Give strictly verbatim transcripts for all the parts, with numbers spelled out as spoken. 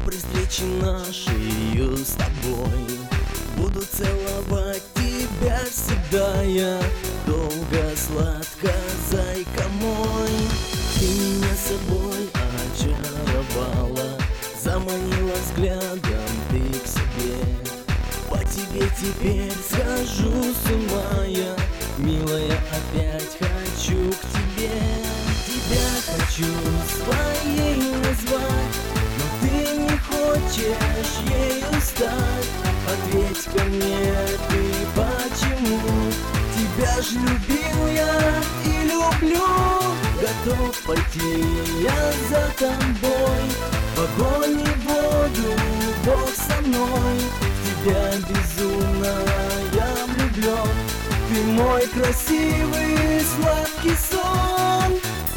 при встрече нашей с тобой буду целовать тебя всегда я. Долго, сладко, зайка мой. Ты меня собой очаровала, заманила взглядом ты к себе. По тебе теперь схожу с ума я, милая, опять хочу к тебе. Тебя хочу своей назвать, но ты не хочешь ею стать. Ответь ко мне ты, почему? Тебя ж любил я и люблю. Готов пойти я за тобой, в огонь и воду, Бог со мной. В тебя безумно я влюблен, ты мой красивый сладкий сон.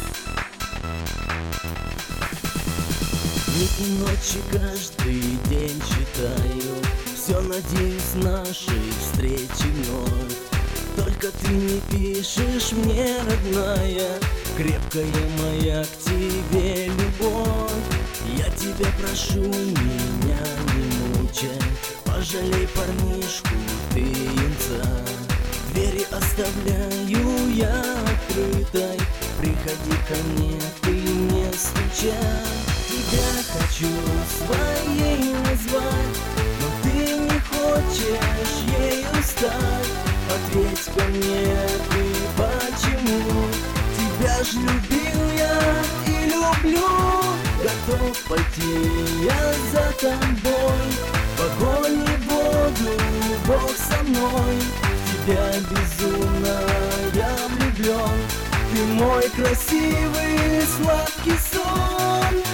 Дни и ночи каждый день читаю, все надеюсь нашей встречи вновь. Только ты не пишешь мне, родная, крепкая моя к тебе любовь. Я тебя прошу, меня не мучай, пожалей парнишку ты юнца. Двери оставляю я открытой, приходи ко мне, ты не стучай. Тебя хочу своей назвать, но ты не хочешь ею стать. Ответь ко мне ты, почему? Тебя ж любил я и люблю. Готов пойти я за тобой, в огонь и воду, Бог со мной. В тебя безумно я влюблен, ты мой красивый сладкий сон.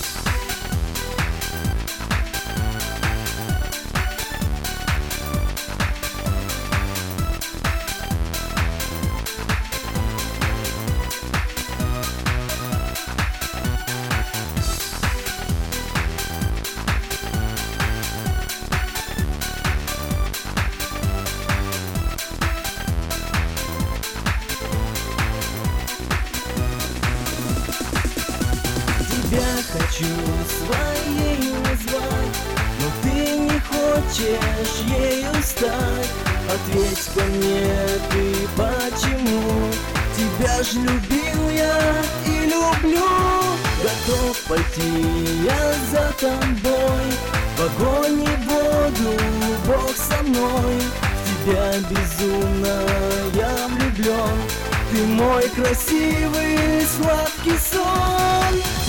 Тебя хочу своей назвать, но ты не хочешь ею стать. Ответь ко мне ты, почему? Тебя ж любил я и люблю. Готов пойти я за тобой, в огонь и воду, Бог со мной. В тебя безумно я влюблен, ты мой красивый сладкий сон.